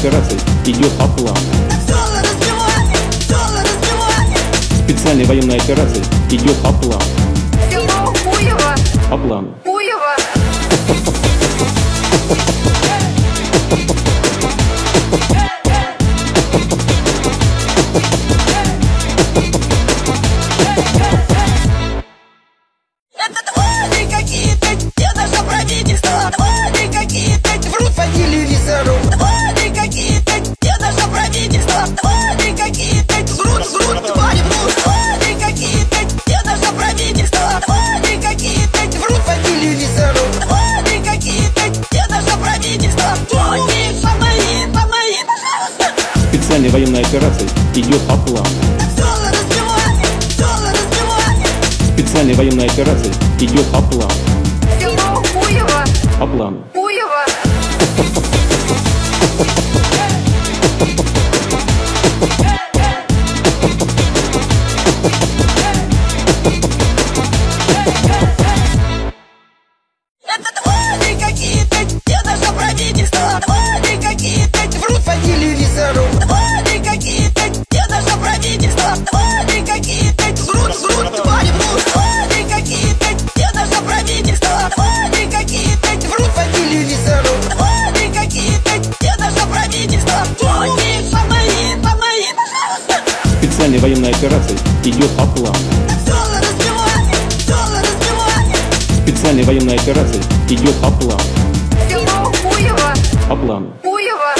операция идет по плану. Специальная военная операция идет по плану. Село Хуево. По плану. Хуево. Это твари какие-то, где наше правительство? Твари какие-то, врут по телевизору. Твари какие-то, где наше правительство? Твари какие-то, врут, твари врут. Твари какие-то, где наше правительство? Твари какие-то, врут по телевизору. Твари какие-то, где наше правительство? Твари, помоги, пожалуйста. Специальная военная операция идет по плану. Специальная военная операция идет по плану. Село Хуево. По плану. Хуево. Это твари какие-то, где наше правительство? Твари какие-то, врут по телевизору. Твари какие-то, где наше правительство? Твари какие-то, врут, твари врут. Твари какие-то, где наше правительство? Твари какие-то, врут по телевизору. Твари какие-то, где наше правительство? Твари, помоги, пожалуйста. Специальная военная операция идет по плану. Специальная военная операция идет по плану. Село Хуево. По плану. Хуево.